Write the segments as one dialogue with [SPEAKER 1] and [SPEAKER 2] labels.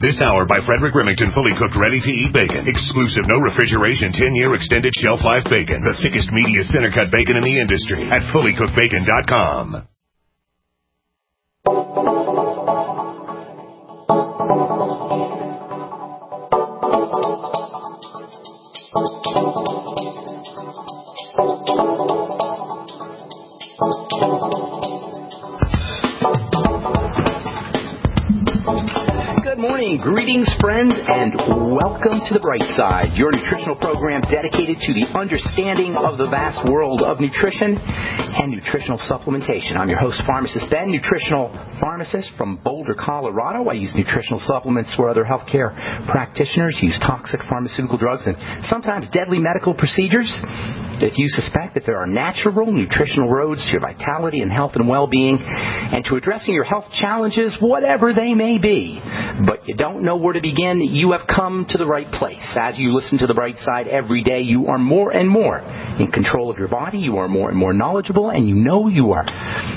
[SPEAKER 1] This hour by Frederick Remington, fully cooked, ready-to-eat bacon. Exclusive, no refrigeration, 10-year extended shelf life bacon. The thickest, meatiest center-cut bacon in the industry at fullycookedbacon.com.
[SPEAKER 2] Greetings, friends, and welcome to The Bright Side, your nutritional program dedicated to the understanding of the vast world of nutrition and nutritional supplementation. I'm your host, Pharmacist Ben, nutritional pharmacist from Boulder, Colorado. I use nutritional supplements where other healthcare practitioners use toxic pharmaceutical drugs and sometimes deadly medical procedures. If you suspect that there are natural nutritional roads to your vitality and health and well-being and to addressing your health challenges, whatever they may be, but you don't know where to begin, you have come to the right place. As you listen to The Bright Side every day, you are more and more in control of your body, you are more and more knowledgeable, and you know you are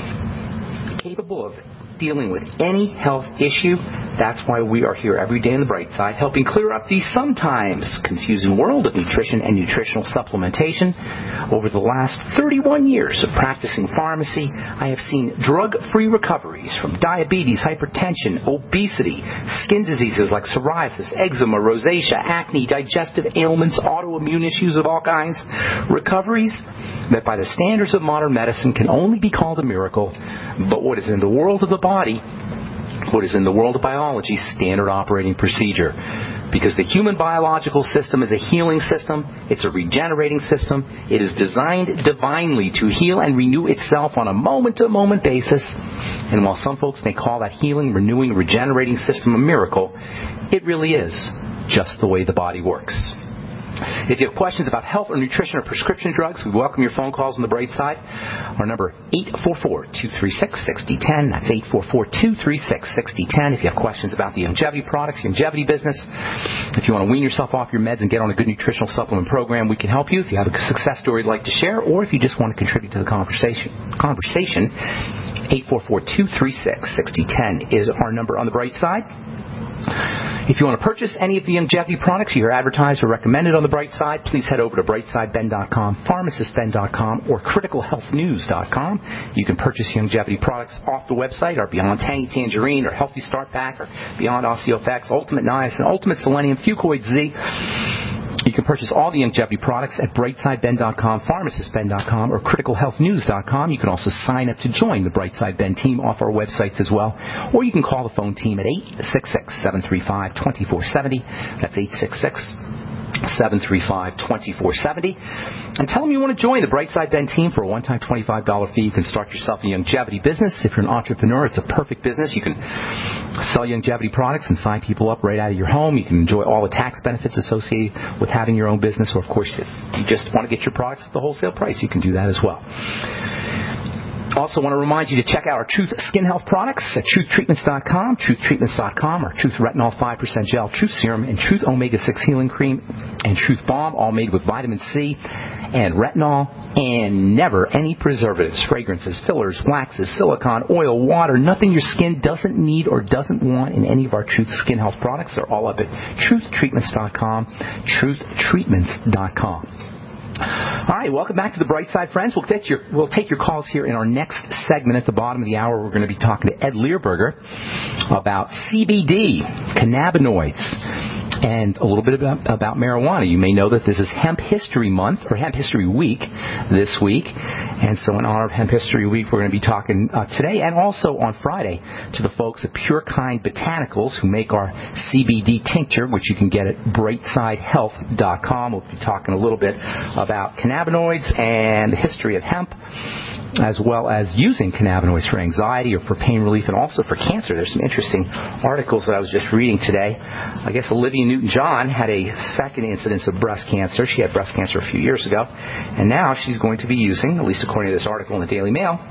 [SPEAKER 2] capable of dealing with any health issue. That's why we are here every day on The Bright Side, helping clear up the sometimes confusing world of nutrition and nutritional supplementation. Over the last 31 years of practicing pharmacy, I have seen drug-free recoveries from diabetes, hypertension, obesity, skin diseases like psoriasis, eczema, rosacea, acne, digestive ailments, autoimmune issues of all kinds. Recoveries that by the standards of modern medicine can only be called a miracle, but what is in the world of the body, what is in the world of biology, standard operating procedure. Because the human biological system is a healing system, it's a regenerating system, it is designed divinely to heal and renew itself on a moment-to-moment basis. And while some folks may call that healing, renewing, regenerating system a miracle, it really is just the way the body works. If you have questions about health or nutrition or prescription drugs, we welcome your phone calls on The Bright Side. Our number, 844-236-6010. That's 844-236-6010. If you have questions about the longevity products, longevity business, if you want to wean yourself off your meds and get on a good nutritional supplement program, we can help you. If you have a success story you'd like to share, or if you just want to contribute to the conversation, 844-236-6010 is our number on The Bright Side. If you want to purchase any of the longevity products you hear advertised or recommended on The Bright Side, please head over to brightsideben.com, pharmacistben.com, or criticalhealthnews.com. You can purchase longevity products off the website, our Beyond Tangy Tangerine, or Healthy Start Pack, or Beyond OsteoFX, Ultimate Niacin, Ultimate Selenium, Fucoid Z. You can purchase all the longevity products at brightsideben.com, pharmacistben.com, or criticalhealthnews.com. You can also sign up to join the Brightside Ben team off our websites as well. Or you can call the phone team at 866-735-2470. That's 866-735-2470. And tell them you want to join the Brightside Ben team for a one-time $25 fee. You can start yourself a longevity business. If you're an entrepreneur, it's a perfect business. You can sell longevity products and sign people up right out of your home. You can enjoy all the tax benefits associated with having your own business. Or, of course, if you just want to get your products at the wholesale price, you can do that as well. Also want to remind you to check out our Truth Skin Health products at truthtreatments.com, truthtreatments.com, our Truth Retinol 5% Gel, Truth Serum, and Truth Omega-6 Healing Cream, and Truth Balm, all made with vitamin C and retinol, and never any preservatives, fragrances, fillers, waxes, silicone, oil, water, nothing your skin doesn't need or doesn't want in any of our Truth Skin Health products. They're all up at truthtreatments.com, truthtreatments.com. All right, welcome back to The Bright Side, friends. We'll take your calls here in our next segment at the bottom of the hour. We're going to be talking to Ed Learberger about CBD, cannabinoids, and a little bit about marijuana. You may know that this is Hemp History Month, or Hemp History Week this week. And so in honor of Hemp History Week, we're going to be talking today and also on Friday to the folks at Pure Kind Botanicals who make our CBD tincture, which you can get at brightsidehealth.com. We'll be talking a little bit about cannabinoids and the history of hemp, as well as using cannabinoids for anxiety or for pain relief and also for cancer. There's some interesting articles that I was just reading today. I guess Olivia Newton-John had a second incidence of breast cancer. She had breast cancer a few years ago, and now she's going to be using, at least according to this article in the Daily Mail,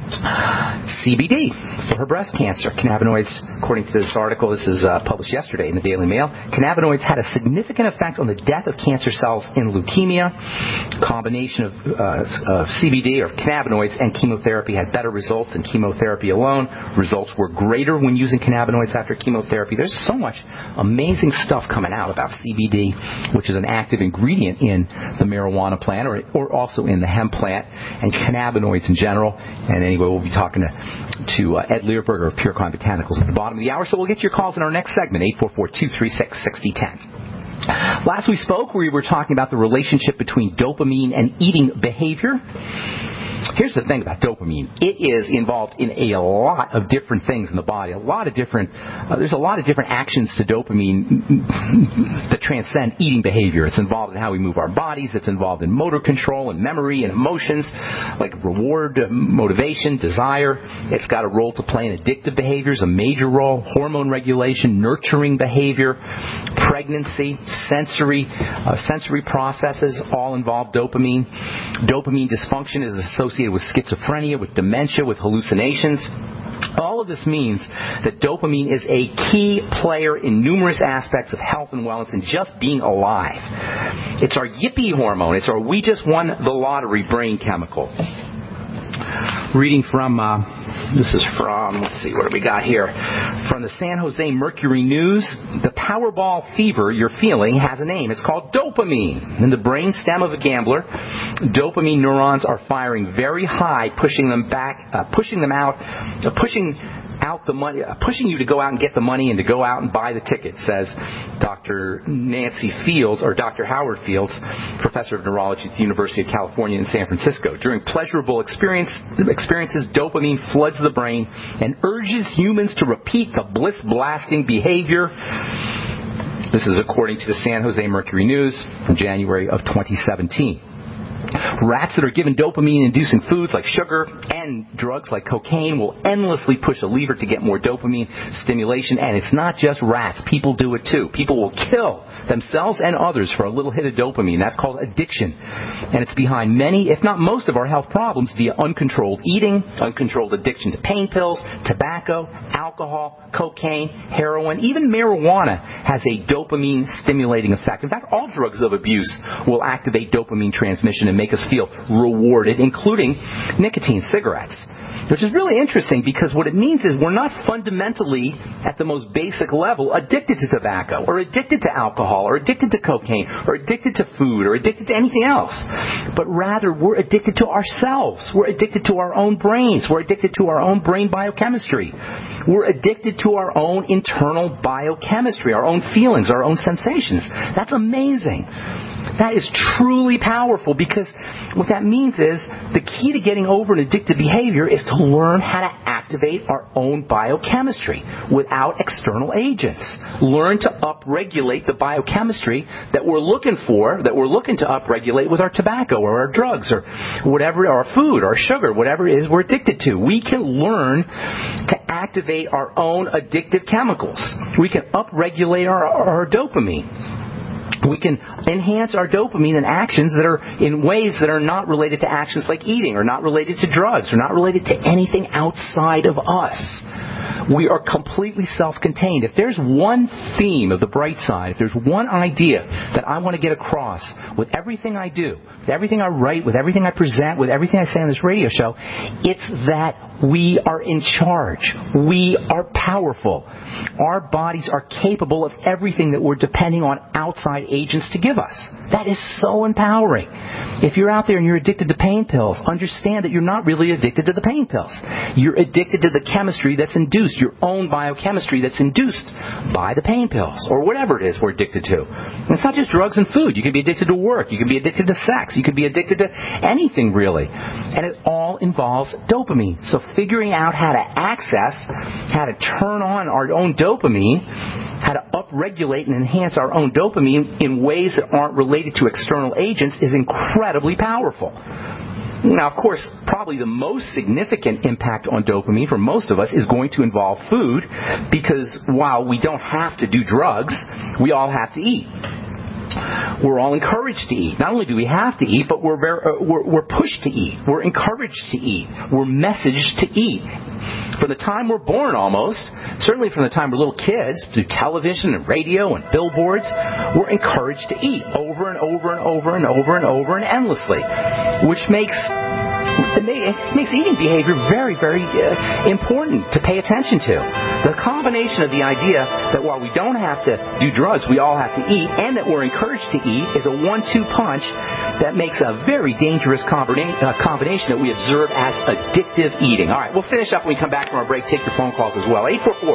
[SPEAKER 2] CBD for her breast cancer. Cannabinoids, according to this article, this is published yesterday in the Daily Mail, cannabinoids had a significant effect on the death of cancer cells in leukemia. Combination of CBD or cannabinoids and chemotherapy had better results than chemotherapy alone. Results were greater when using cannabinoids after chemotherapy. There's so much amazing stuff coming out about CBD, which is an active ingredient in the marijuana plant or also in the hemp plant, and cannabinoids in general. And anyway, we'll be talking to Ed Learberger of Pure Kind Botanicals at the bottom of the hour. So we'll get to your calls in our next segment, 844-236-6010. Last we spoke, we were talking about the relationship between dopamine and eating behavior. Here's the thing about dopamine. It is involved in a lot of different things in the body. There's a lot of different actions to dopamine that transcend eating behavior. It's involved in how we move our bodies. It's involved in motor control and memory and emotions, like reward, motivation, desire. It's got a role to play in addictive behaviors, a major role, hormone regulation, nurturing behavior, pregnancy, sensory processes all involve dopamine. Dopamine dysfunction is associated with schizophrenia, with dementia, with hallucinations. All of this means that dopamine is a key player in numerous aspects of health and wellness and just being alive. It's our yippee hormone. It's our we just won the lottery brain chemical. Reading from, let's see, what do we got here? From the San Jose Mercury News, the Powerball fever you're feeling has a name. It's called dopamine. In the brain stem of a gambler, dopamine neurons are firing very high, pushing you to go out and get the money and to go out and buy the ticket, says Dr. Nancy Fields, or Dr. Howard Fields, professor of neurology at the University of California in San Francisco. During pleasurable experiences, dopamine floods the brain and urges humans to repeat the bliss-blasting behavior. This is according to the San Jose Mercury News from January of 2017. Rats that are given dopamine-inducing foods like sugar and drugs like cocaine will endlessly push a lever to get more dopamine stimulation. And it's not just rats. People do it too. People will kill themselves and others for a little hit of dopamine. That's called addiction. And it's behind many, if not most, of our health problems via uncontrolled eating, uncontrolled addiction to pain pills, tobacco, alcohol, cocaine, heroin. Even marijuana has a dopamine-stimulating effect. In fact, all drugs of abuse will activate dopamine transmission and make us feel rewarded, including nicotine cigarettes. Which is really interesting because what it means is we're not fundamentally, at the most basic level, addicted to tobacco or addicted to alcohol or addicted to cocaine or addicted to food or addicted to anything else. But rather, we're addicted to ourselves. We're addicted to our own brains. We're addicted to our own brain biochemistry. We're addicted to our own internal biochemistry, our own feelings, our own sensations. That's amazing. That is truly powerful because what that means is the key to getting over an addictive behavior is to learn how to activate our own biochemistry without external agents. Learn to upregulate the biochemistry that we're looking to upregulate with our tobacco or our drugs or whatever, our food, our sugar, whatever it is we're addicted to. We can learn to activate our own addictive chemicals. We can upregulate our dopamine. We can enhance our dopamine in actions that are in ways that are not related to actions like eating or not related to drugs or not related to anything outside of us. We are completely self-contained. If there's one theme of the bright side, if there's one idea that I want to get across with everything I do, with everything I write, with everything I present, with everything I say on this radio show, it's that we are in charge. We are powerful. Our bodies are capable of everything that we're depending on outside agents to give us. That is so empowering. If you're out there and you're addicted to pain pills, understand that you're not really addicted to the pain pills. You're addicted to the chemistry that's induced, your own biochemistry that's induced by the pain pills or whatever it is we're addicted to. And it's not just drugs and food. You can be addicted to work. You can be addicted to sex. You can be addicted to anything really. And it all involves dopamine. So figuring out how to access, how to turn on our own dopamine, how to upregulate and enhance our own dopamine in ways that aren't related to external agents is incredibly powerful. Now, of course, probably the most significant impact on dopamine for most of us is going to involve food because while we don't have to do drugs, we all have to eat. We're all encouraged to eat. Not only do we have to eat, but we're pushed to eat. We're encouraged to eat. We're messaged to eat. From the time we're born almost, certainly from the time we're little kids, through television and radio and billboards, we're encouraged to eat over and over and over and over and over and endlessly, which makes eating behavior very, very important to pay attention to. The combination of the idea that while we don't have to do drugs, we all have to eat, and that we're encouraged to eat is a 1-2 punch that makes a very dangerous combination that we observe as addictive eating. All right, we'll finish up when we come back from our break. Take your phone calls as well.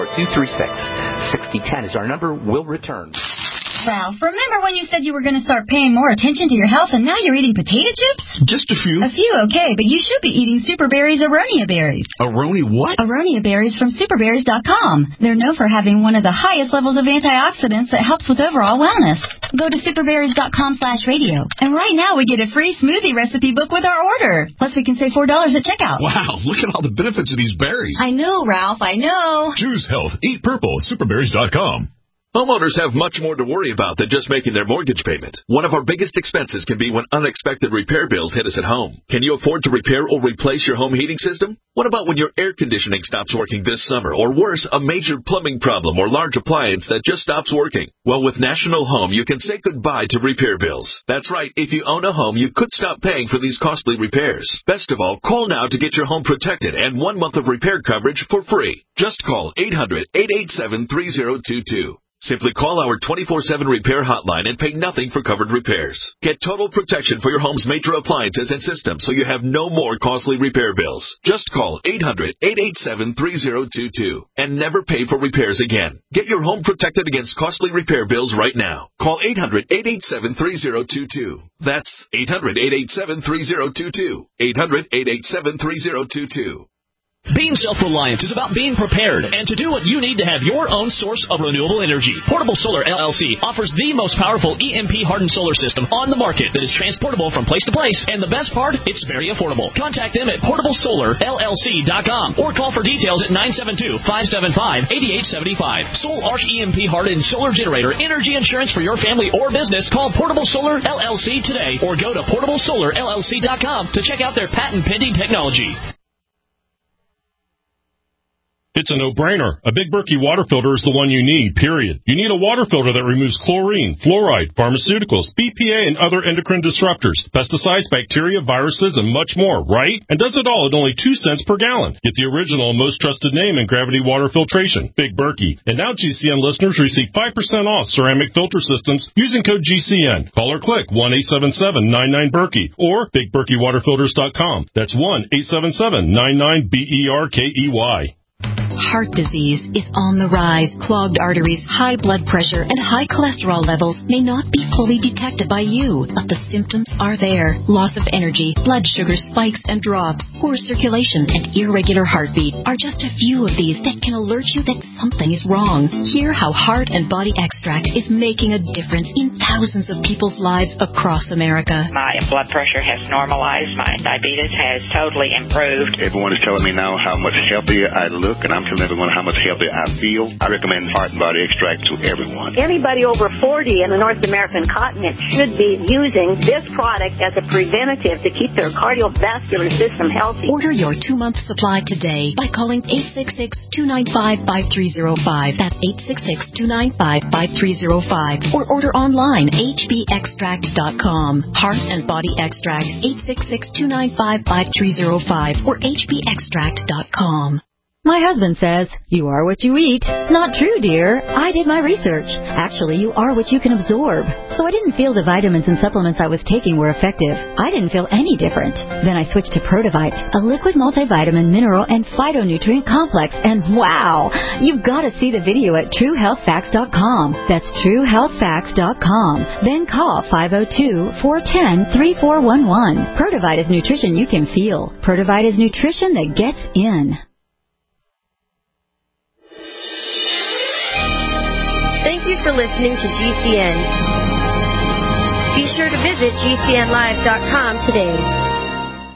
[SPEAKER 2] 844-236-6010 is our number. We'll return.
[SPEAKER 3] Ralph, remember when you said you were going to start paying more attention to your health and now you're eating potato chips?
[SPEAKER 4] Just a few.
[SPEAKER 3] A few, okay, but you should be eating Super Berries Aronia berries.
[SPEAKER 4] Aronia what?
[SPEAKER 3] Aronia berries from superberries.com. They're known for having one of the highest levels of antioxidants that helps with overall wellness. Go to superberries.com/radio. And right now we get a free smoothie recipe book with our order. Plus we can save $4 at checkout.
[SPEAKER 4] Wow, look at all the benefits of these berries.
[SPEAKER 3] I know, Ralph, I know.
[SPEAKER 5] Choose health. Eat purple. Superberries.com. Homeowners have much more to worry about than just making their mortgage payment. One of our biggest expenses can be when unexpected repair bills hit us at home. Can you afford to repair or replace your home heating system? What about when your air conditioning stops working this summer? Or worse, a major plumbing problem or large appliance that just stops working? Well, with National Home, you can say goodbye to repair bills. That's right. If you own a home, you could stop paying for these costly repairs. Best of all, call now to get your home protected and 1 month of repair coverage for free. Just call 800-887-3022. Simply call our 24/7 repair hotline and pay nothing for covered repairs. Get total protection for your home's major appliances and systems so you have no more costly repair bills. Just call 800-887-3022 and never pay for repairs again. Get your home protected against costly repair bills right now. Call 800-887-3022. That's 800-887-3022. 800-887-3022.
[SPEAKER 6] Being self-reliant is about being prepared and to do what you need to have your own source of renewable energy. Portable Solar LLC offers the most powerful EMP-hardened solar system on the market that is transportable from place to place, and the best part, it's very affordable. Contact them at portablesolarllc.com or call for details at 972-575-8875. Soul Arch EMP-hardened solar generator energy insurance for your family or business. Call Portable Solar LLC today or go to portablesolarllc.com to check out their patent-pending technology.
[SPEAKER 7] It's a no-brainer. A Big Berkey water filter is the one you need, period. You need a water filter that removes chlorine, fluoride, pharmaceuticals, BPA, and other endocrine disruptors, pesticides, bacteria, viruses, and much more, right? And does it all at only 2 cents per gallon. Get the original and most trusted name in gravity water filtration, Big Berkey. And now GCN listeners receive 5% off ceramic filter systems using code GCN. Call or click 1-877-99-BERKEY or BigBerkeyWaterFilters.com. That's 1-877-99-BERKEY.
[SPEAKER 8] Heart disease is on the rise. Clogged arteries, high blood pressure, and high cholesterol levels may not be fully detected by you, but the symptoms are there. Loss of energy, blood sugar spikes and drops, poor circulation, and irregular heartbeat are just a few of these that can alert you that something is wrong. Hear how Heart and Body Extract is making a difference in thousands of people's lives across America.
[SPEAKER 9] My blood pressure has normalized. My diabetes has totally improved.
[SPEAKER 10] Everyone is telling me now how much healthier I look, and I'm telling everyone how much healthier I feel. I recommend Heart and Body Extract to everyone.
[SPEAKER 11] Anybody over 40 in the North American continent should be using this product as a preventative to keep their cardiovascular system healthy.
[SPEAKER 8] Order your 2-month supply today by calling 866-295-5305. That's 866-295-5305. Or order online, hbextract.com. Heart and Body Extract, 866-295-5305 or hbextract.com.
[SPEAKER 12] My husband says, you are what you eat. Not true, dear. I did my research. Actually, you are what you can absorb. So I didn't feel the vitamins and supplements I was taking were effective. I didn't feel any different. Then I switched to Protovite, a liquid multivitamin, mineral, and phytonutrient complex. And wow, you've got to see the video at TrueHealthFacts.com. That's TrueHealthFacts.com. Then call 502-410-3411. Protovite is nutrition you can feel. Protovite is nutrition that gets in.
[SPEAKER 13] Thank you for listening to GCN. Be sure to visit GCNlive.com today.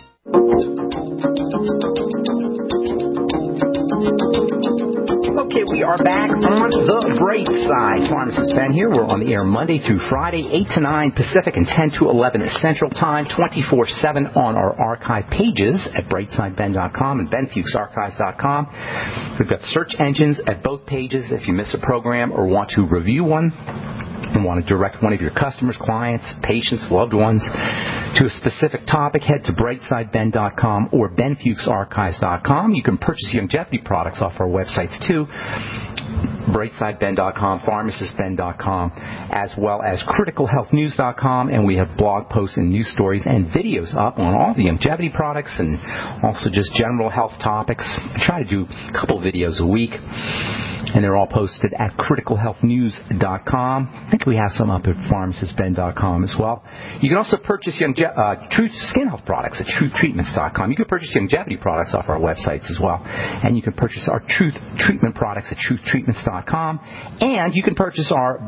[SPEAKER 2] Okay, we we are back on the Bright Side. Pharmacist Ben here. We're on the air Monday through Friday, 8 to 9 Pacific and 10 to 11 Central Time, 24/7 on our archive pages at brightsideben.com and benfuchsarchives.com. We've got search engines at both pages if you miss a program or want to review one and want to direct one of your customers, clients, patients, loved ones to a specific topic, head to brightsideben.com or benfuchsarchives.com. You can purchase Youngevity products off our websites too, brightsideben.com, pharmacistben.com, as well as criticalhealthnews.com, and we have blog posts and news stories and videos up on all the Youngevity products and also just general health topics. I try to do a couple of videos a week, and they're all posted at criticalhealthnews.com. I think we have some up at pharmacistben.com as well. You can also purchase Truth Skin Health products at truthtreatments.com. You can purchase Youngevity products off our websites as well. And you can purchase our Truth Treatment products at truthtreatments.com. And you can purchase our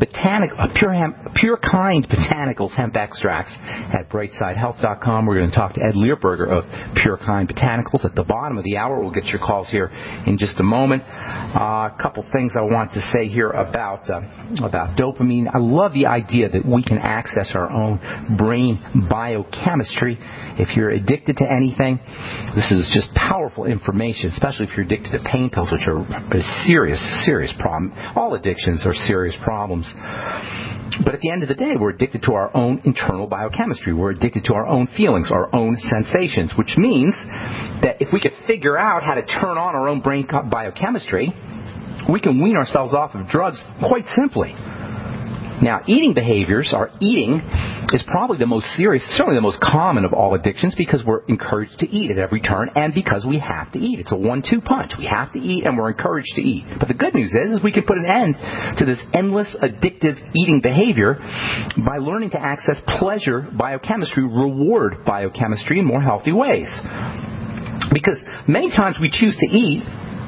[SPEAKER 2] Pure Kind Botanicals hemp extracts at brightsidehealth.com. We're going to talk to Ed Learberger of Pure Kind Botanicals at the bottom of the hour. We'll get your calls here in just a moment. A couple things I want to say here about dopamine. I love the idea that we can access our own brain biochemistry. If you're addicted to anything, this is just powerful information, especially if you're addicted to pain pills, which are a serious problem. All addictions are serious problems. But at the end of the day, we're addicted to our own internal biochemistry. We're addicted to our own feelings, our own sensations, which means that if we could figure out how to turn on our own brain biochemistry, we can wean ourselves off of drugs quite simply. Now, eating behaviors, our eating, is probably the most serious, certainly the most common of all addictions, because we're encouraged to eat at every turn and because we have to eat. It's a 1-2 punch. We have to eat and we're encouraged to eat. But the good news is we can put an end to this endless addictive eating behavior by learning to access pleasure biochemistry, reward biochemistry in more healthy ways. Because many times we choose to eat,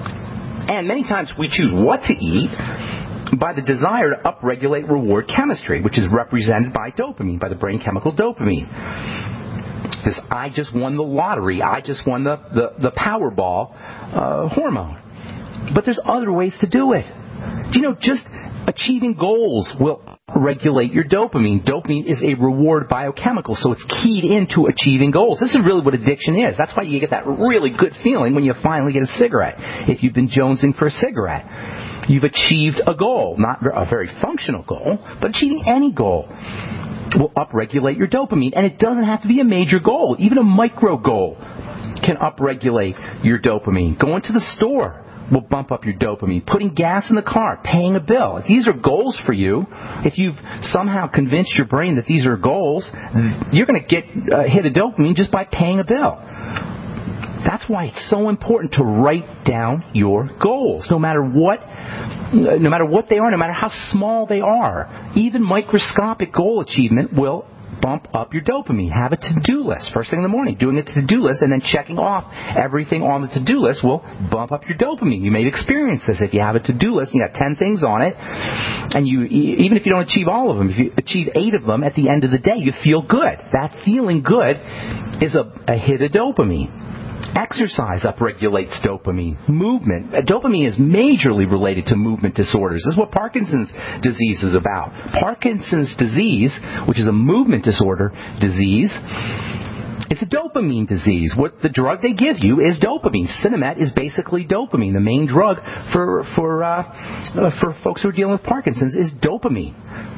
[SPEAKER 2] and many times we choose what to eat, by the desire to upregulate reward chemistry, which is represented by dopamine, by the brain chemical dopamine. Because I just won the lottery, I just won the Powerball hormone. But there's other ways to do it. Do you know, just achieving goals will regulate your dopamine. Dopamine is a reward biochemical, so it's keyed into achieving goals. This is really what addiction is. That's why you get that really good feeling when you finally get a cigarette. If you've been jonesing for a cigarette, you've achieved a goal, not a very functional goal, but achieving any goal will upregulate your dopamine. And it doesn't have to be a major goal. Even a micro goal can upregulate your dopamine. Going to the store will bump up your dopamine. Putting gas in the car, paying a bill. If these are goals for you, if you've somehow convinced your brain that these are goals, you're going to get a hit of dopamine just by paying a bill. That's why it's so important to write down your goals, no matter what they are, no matter how small they are. Even microscopic goal achievement will bump up your dopamine. Have a to-do list first thing in the morning. Doing a to-do list and then checking off everything on the to-do list will bump up your dopamine. You may have experienced this. If you have a to-do list and you got 10 things on it, and even if you don't achieve all of them, if you achieve 8 of them, at the end of the day, you feel good. That feeling good is a hit of dopamine. Exercise upregulates dopamine. Movement. Dopamine is majorly related to movement disorders. This is what Parkinson's disease is about. Parkinson's disease, which is a movement disorder disease, it's a dopamine disease. What the drug they give you is dopamine. Sinemet is basically dopamine. The main drug for folks who are dealing with Parkinson's is dopamine.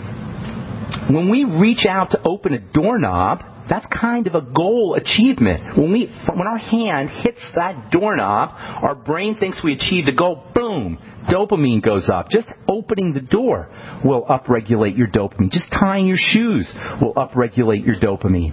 [SPEAKER 2] When we reach out to open a doorknob, that's kind of a goal achievement. When our hand hits that doorknob, our brain thinks we achieved a goal. Boom! Dopamine goes up. Just opening the door will upregulate your dopamine. Just tying your shoes will upregulate your dopamine.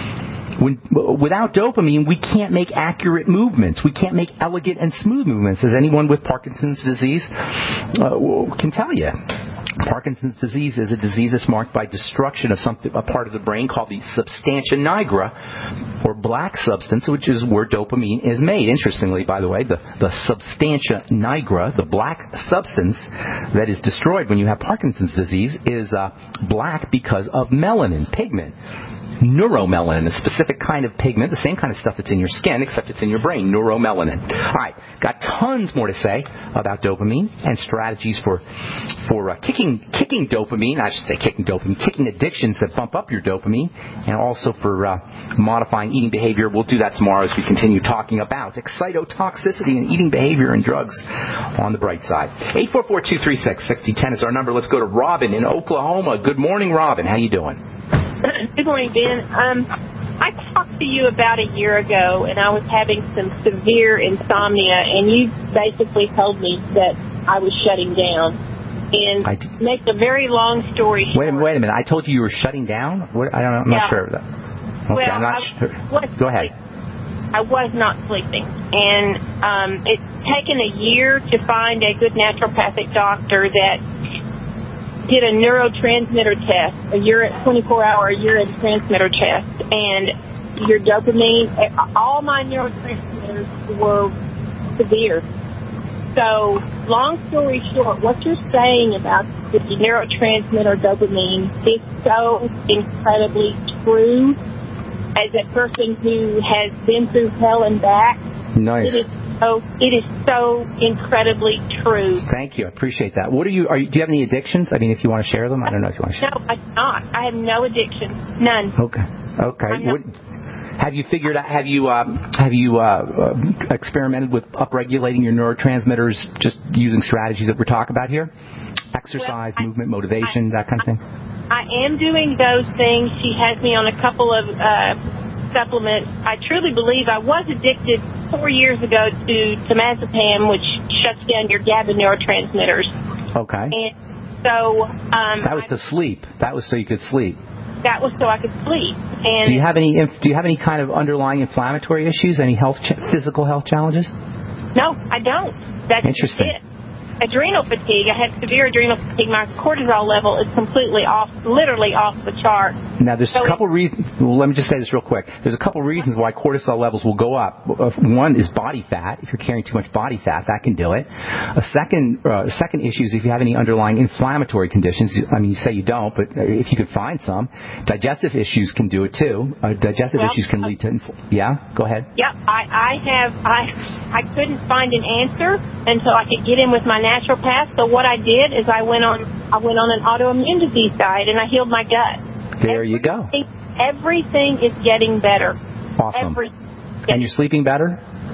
[SPEAKER 2] Without dopamine, we can't make accurate movements. We can't make elegant and smooth movements, as anyone with Parkinson's disease can tell you. Parkinson's disease is a disease that's marked by destruction of a part of the brain called the substantia nigra, or black substance, which is where dopamine is made. Interestingly, by the way, the substantia nigra, the black substance that is destroyed when you have Parkinson's disease, is black because of melanin, pigment. neuromelanin, a specific kind of pigment, the same kind of stuff that's in your skin, except it's in your brain, neuromelanin. All right, got tons more to say about dopamine and strategies for kicking dopamine. I should say kicking addictions that bump up your dopamine, and also for modifying eating behavior. We'll do that tomorrow as we continue talking about excitotoxicity and eating behavior and drugs on the bright side. 844-236-6010 is our number. Let's go to Robin in Oklahoma. Good morning, Robin. How you doing?
[SPEAKER 14] Good morning, Ben. I talked to you about a year ago, and I was having some severe insomnia, and you basically told me that I was shutting down. And to make a very long story short... Wait a minute. I told you were shutting down? I'm not sure of that. Okay, well, I'm not sure. Go ahead. I was not sleeping. And it's taken a year to find a good naturopathic doctor that did a neurotransmitter test, a 24-hour urine transmitter test, and your dopamine, all my neurotransmitters were severe. So, long story short, what you're saying about the neurotransmitter dopamine is so incredibly true. As a person who has been through hell and back, nice. It is so incredibly true. Thank you. I appreciate that. Do you have any addictions? I mean, if you want to share them, I don't know if you want to share them. No, I do not. I have no addictions. None. Okay. Have you figured out? Have you experimented with upregulating your neurotransmitters, just using strategies that we're talking about here? Exercise, movement, motivation, that kind of thing. I am doing those things. She has me on a couple of supplements. I truly believe I was addicted 4 years ago to temazepam, which shuts down your GABA neurotransmitters. Okay. And so that was to sleep. That was so you could sleep. That was so I could sleep. And do you have any kind of underlying inflammatory issues? Any physical health challenges? No, I don't. That's interesting. It. Adrenal fatigue. I had severe adrenal fatigue. My cortisol level is completely off, literally off the chart. Now, there's a couple reasons. Well, let me just say this real quick. There's a couple reasons why cortisol levels will go up. One is body fat. If you're carrying too much body fat, that can do it. A second issue is if you have any underlying inflammatory conditions. I mean, you say you don't, but if you could find some, digestive issues can do it too. Digestive issues can lead to. Yeah, go ahead. Yeah, I couldn't find an answer until I could get in with my naturopath. So what I did is I went on an autoimmune disease diet and I healed my gut. There you go. Everything is getting better. Awesome. And you're sleeping better?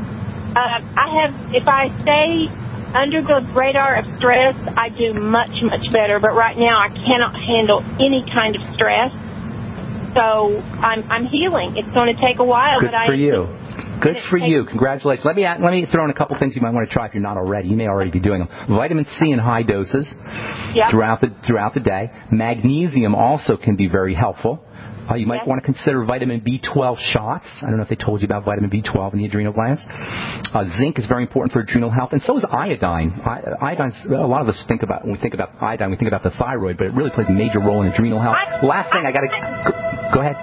[SPEAKER 14] If I stay under the radar of stress, I do much, much better. But right now I cannot handle any kind of stress. So I'm healing. It's going to take a while. Good for you. Good for you. Congratulations. Let me throw in a couple things you might want to try if you're not already. You may already be doing them. Vitamin C in high doses throughout the day. Magnesium also can be very helpful. You might want to consider vitamin B12 shots. I don't know if they told you about vitamin B12 in the adrenal glands. Zinc is very important for adrenal health, and so is iodine. Iodine's, a lot of us think about, when we think about iodine, we think about the thyroid, but it really plays a major role in adrenal health. Last thing, I got to... Go ahead.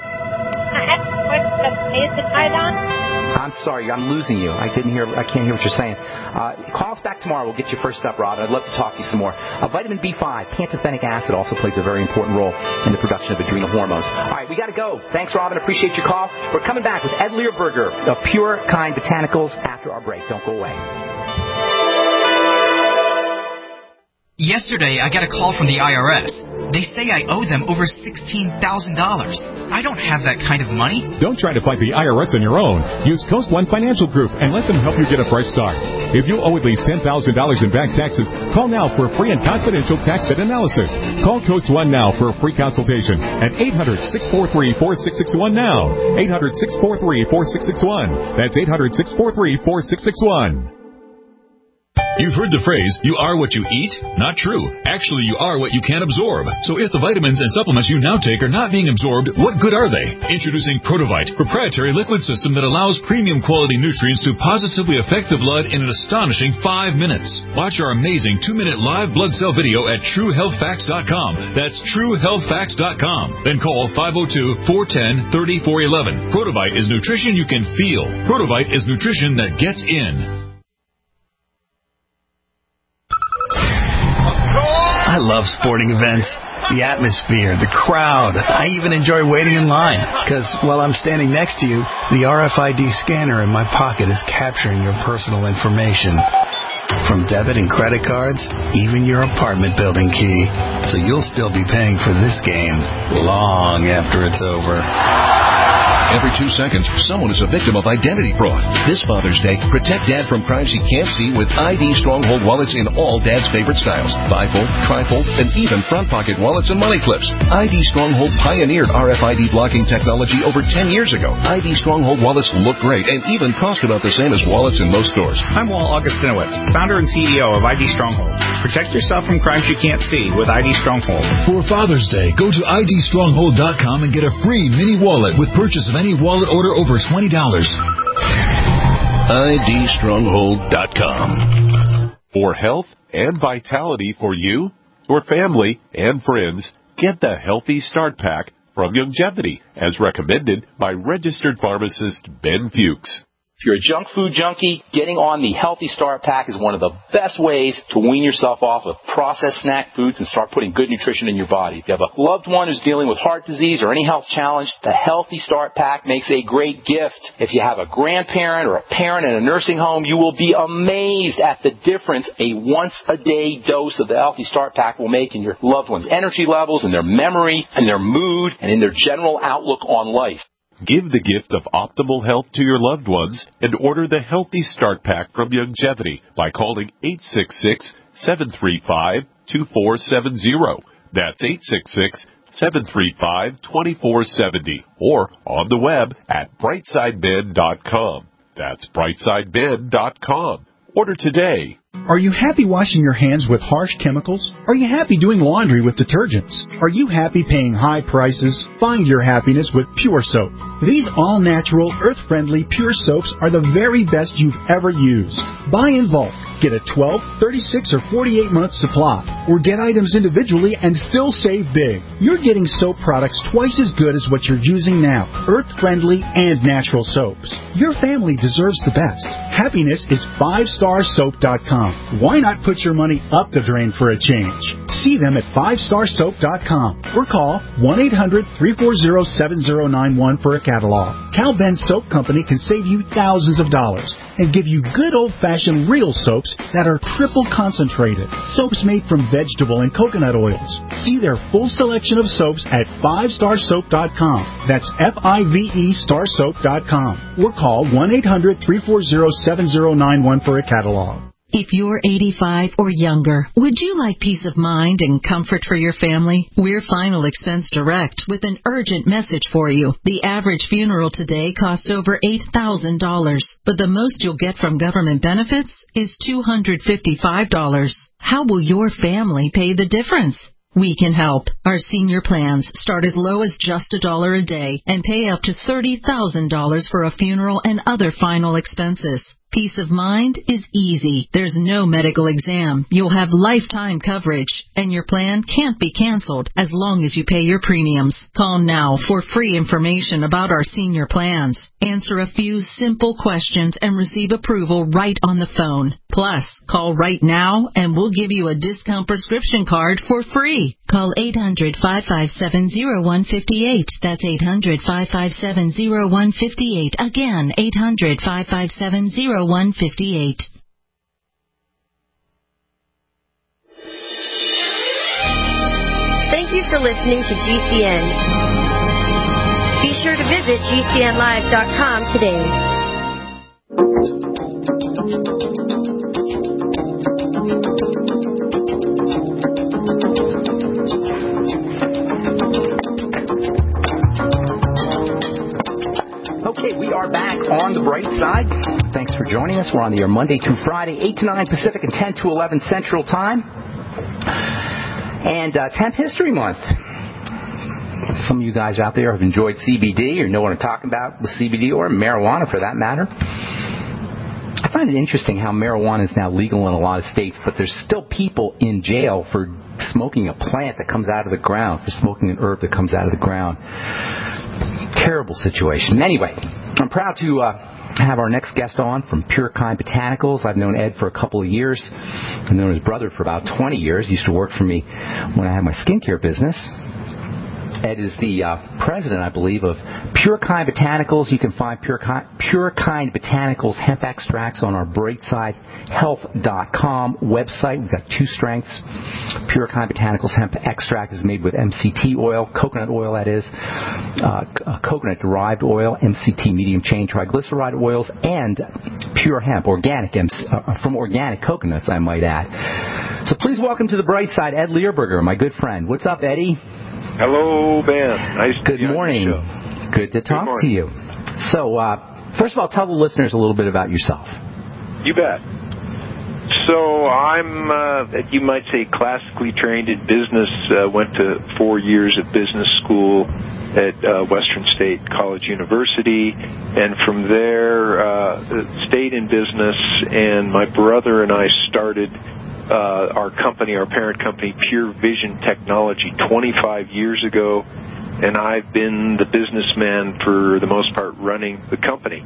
[SPEAKER 14] Is it iodine? I'm sorry, I'm losing you. I can't hear what you're saying. Call us back tomorrow. We'll get you first up, Rob. I'd love to talk to you some more. Vitamin B5, pantothenic acid, also plays a very important role in the production of adrenal hormones. All right, we got to go. Thanks, Robin. Appreciate your call. We're coming back with Ed Learburger of Pure Kind Botanicals after our break. Don't go away.
[SPEAKER 15] Yesterday, I got a call from the IRS. They say I owe them over $16,000. I don't have that kind of money.
[SPEAKER 16] Don't try to fight the IRS on your own. Use Coast One Financial Group and let them help you get a fresh start. If you owe at least $10,000 in back taxes, call now for a free and confidential tax debt analysis. Call Coast One now for a free consultation at 800-643-4661 now. 800-643-4661. That's 800-643-4661.
[SPEAKER 5] You've heard the phrase, you are what you eat? Not true. Actually, you are what you can absorb. So if the vitamins and supplements you now take are not being absorbed, what good are they? Introducing Protovite, proprietary liquid system that allows premium quality nutrients to positively affect the blood in an astonishing 5 minutes. Watch our amazing 2-minute live blood cell video at TrueHealthFacts.com. That's TrueHealthFacts.com. Then call 502-410-3411. Protovite is nutrition you can feel. Protovite is nutrition that gets in.
[SPEAKER 17] I love sporting events. The atmosphere, the crowd. I even enjoy waiting in line because while I'm standing next to you, the RFID scanner in my pocket is capturing your personal information. From debit and credit cards, even your apartment building key. So you'll still be paying for this game long after it's over.
[SPEAKER 18] Every 2 seconds, someone is a victim of identity fraud. This Father's Day, protect Dad from crimes he can't see with ID Stronghold wallets in all Dad's favorite styles. Bifold, trifold, and even front pocket wallets and money clips. ID Stronghold pioneered RFID blocking technology over 10 years ago. ID Stronghold wallets look great and even cost about the same as wallets in most stores.
[SPEAKER 19] I'm Walt Augustinowicz, founder and CEO of ID Stronghold. Protect yourself from crimes you can't see with ID Stronghold.
[SPEAKER 20] For Father's Day, go to IDStronghold.com and get a free mini wallet with purchase of any wallet order over $20.
[SPEAKER 18] IDStronghold.com.
[SPEAKER 21] For health and vitality for you, your family, and friends, get the Healthy Start Pack from Youngevity, as recommended by registered pharmacist Ben Fuchs.
[SPEAKER 2] If you're a junk food junkie, getting on the Healthy Start Pack is one of the best ways to wean yourself off of processed snack foods and start putting good nutrition in your body. If you have a loved one who's dealing with heart disease or any health challenge, the Healthy Start Pack makes a great gift. If you have a grandparent or a parent in a nursing home, you will be amazed at the difference a once-a-day dose of the Healthy Start Pack will make in your loved one's energy levels, in their memory, in their mood, and in their general outlook on life.
[SPEAKER 21] Give the gift of optimal health to your loved ones and order the Healthy Start Pack from Youngevity by calling 866-735-2470. That's 866-735-2470 or on the web at brightsideben.com. That's brightsideben.com. Order today.
[SPEAKER 22] Are you happy washing your hands with harsh chemicals? Are you happy doing laundry with detergents? Are you happy paying high prices? Find your happiness with Pure Soap. These all-natural, earth-friendly Pure Soaps are the very best you've ever used. Buy in bulk. Get a 12, 36, or 48-month supply. Or get items individually and still save big. You're getting soap products twice as good as what you're using now. Earth-friendly and natural soaps. Your family deserves the best. Happiness is 5starsoap.com. Why not put your money up the drain for a change? See them at 5starsoap.com or call 1-800-340-7091 for a catalog. Cal Ben Soap Company can save you thousands of dollars and give you good old-fashioned real soaps that are triple concentrated. Soaps made from vegetable and coconut oils. See their full selection of soaps at 5starsoap.com. That's F-I-V-E starsoap.com. Or call 1-800-340-7091 for a catalog.
[SPEAKER 8] If you're 85 or younger, would you like peace of mind and comfort for your family? We're Final Expense Direct with an urgent message for you. The average funeral today costs over $8,000, but the most you'll get from government benefits is $255. How will your family pay the difference? We can help. Our senior plans start as low as just $1 a day and pay up to $30,000 for a funeral and other final expenses. Peace of mind is easy. There's no medical exam. You'll have lifetime coverage, and your plan can't be canceled as long as you pay your premiums. Call now for free information about our senior plans. Answer a few simple questions and receive approval right on the phone. Plus, call right now and we'll give you a discount prescription card for free. Call 800-557-0158. That's 800-557-0158. Again, 800-557-0158.
[SPEAKER 13] Thank you for listening to GCN. Be sure to visit GCNlive.com today.
[SPEAKER 2] Okay, we are back on the bright side. Thanks for joining us. We're on the air Monday through Friday, 8 to 9 Pacific and 10 to 11 Central Time. And 10th History Month. Some of you guys out there have enjoyed CBD or know what I'm talking about with CBD or marijuana for that matter. I find it interesting how marijuana is now legal in a lot of states, but there's still people in jail for smoking a plant that comes out of the ground, for smoking an herb that comes out of the ground. Terrible situation. Anyway, I'm proud to have our next guest on from Pure Kind Botanicals. I've known Ed for a couple of years. I've known his brother for about 20 years. He used to work for me when I had my skincare business. Ed is the president, I believe, of Pure Kind Botanicals. You can find Pure Kind Botanicals hemp extracts on our BrightSideHealth.com website. We've got 2 strengths. Pure Kind Botanicals hemp extract is made with MCT oil, coconut oil that is, coconut-derived oil, MCT medium chain triglyceride oils, and pure hemp, organic from organic coconuts, I might add. So please welcome to the bright side, Ed Learberger, my good friend. What's up, Eddie?
[SPEAKER 1] Hello, Ben. Nice to
[SPEAKER 2] Good morning. Good to talk to you. So, first of all, tell the listeners a little bit about yourself.
[SPEAKER 1] You bet. So I'm, you might say, classically trained in business. Went to 4 years of business school at Western State College University, and from there stayed in business. And my brother and I started our company, our parent company, Pure Vision Technology, 25 years ago, and I've been the businessman for the most part running the company.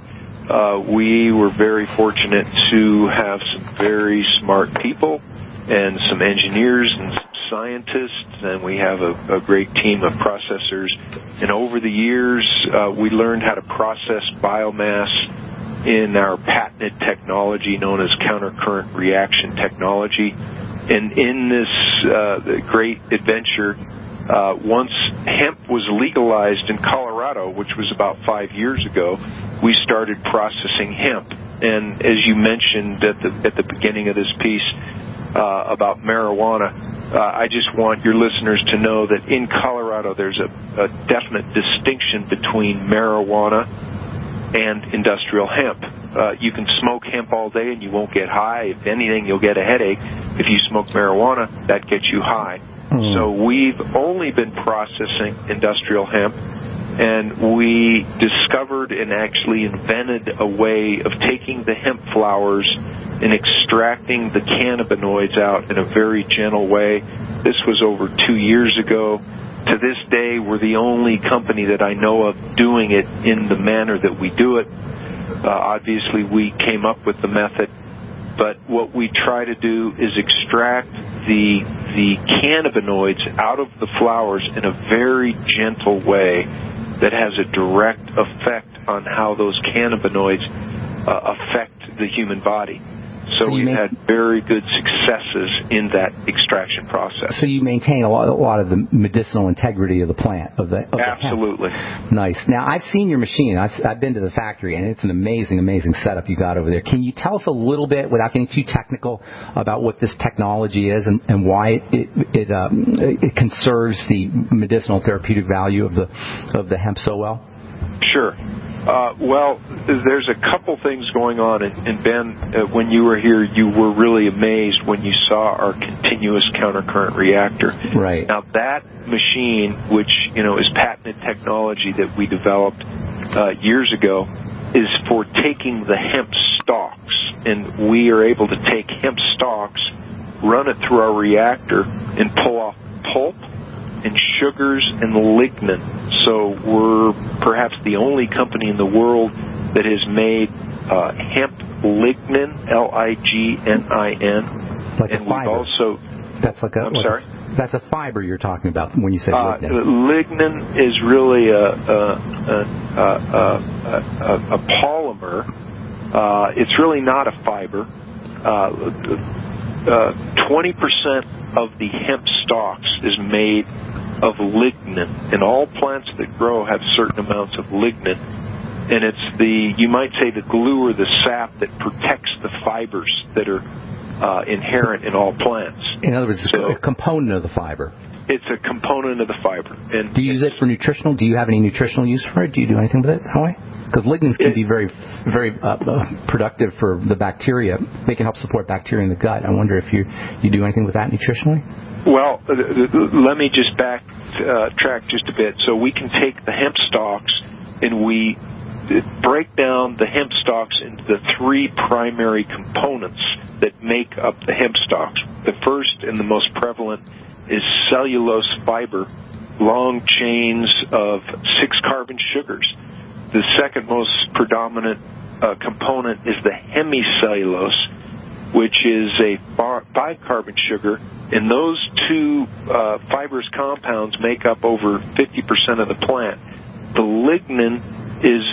[SPEAKER 1] We were very fortunate to have some very smart people and some engineers and some scientists, and we have a great team of processors. And over the years, we learned how to process biomass in our patented technology known as countercurrent reaction technology. And in this great adventure, once hemp was legalized in Colorado, which was about 5 years ago, we started processing hemp. And as you mentioned at the beginning of this piece about marijuana, I just want your listeners to know that in Colorado there's a definite distinction between marijuana and industrial hemp. You can smoke hemp all day and you won't get high. If anything, you'll get a headache. If you smoke marijuana, that gets you high. So we've only been processing industrial hemp, and we discovered and actually invented a way of taking the hemp flowers and extracting the cannabinoids out in a very gentle way. This was over 2 years ago. To this day, we're the only company that I know of doing it in the manner that we do it. Obviously, we came up with the method, but what we try to do is extract the cannabinoids out of the flowers in a very gentle way that has a direct effect on how those cannabinoids affect the human body. So we've had very good successes in that extraction process.
[SPEAKER 2] So you maintain a lot of the medicinal integrity of the plant, of the
[SPEAKER 1] Absolutely.
[SPEAKER 2] hemp. Nice. Now, I've seen your machine. I've been to the factory, and it's an amazing, amazing setup you got over there. Can you tell us a little bit, without getting too technical, about what this technology is and why it conserves the medicinal therapeutic value of the hemp so well?
[SPEAKER 1] Sure. Well, there's a couple things going on, and Ben, when you were here, you were really amazed when you saw our continuous countercurrent reactor.
[SPEAKER 2] Right.
[SPEAKER 1] Now, that machine, which is patented technology that we developed years ago, is for taking the hemp stalks, and we are able to take hemp stalks, run it through our reactor, and pull off pulp and sugars and lignin. So we're perhaps the only company in the world that has made hemp lignin, Lignin,
[SPEAKER 2] like
[SPEAKER 1] and
[SPEAKER 2] a fiber.
[SPEAKER 1] We've also.
[SPEAKER 2] That's like a.
[SPEAKER 1] I'm sorry.
[SPEAKER 2] That's a fiber you're talking about when you say lignin.
[SPEAKER 1] Lignin is really a polymer. It's really not a fiber. 20% of the hemp stalks is made of lignin, and all plants that grow have certain amounts of lignin, and it's you might say the glue or the sap that protects the fibers that are inherent in all plants.
[SPEAKER 2] In other words, it's a component of the fiber.
[SPEAKER 1] It's a component of the fiber. And
[SPEAKER 2] do you use it for nutritional? Do you have any nutritional use for it? Do you do anything with it that way? Because lignins can be very, very productive for the bacteria. They can help support bacteria in the gut. I wonder if you do anything with that nutritionally?
[SPEAKER 1] Well, let me just backtrack just a bit. So we can take the hemp stalks and we break down the hemp stalks into the 3 primary components that make up the hemp stalks. The first and the most prevalent is cellulose fiber, long chains of 6 carbon sugars. The second most predominant component is the hemicellulose, which is a bicarbon sugar, and those two fibrous compounds make up over 50% of the plant. The lignin is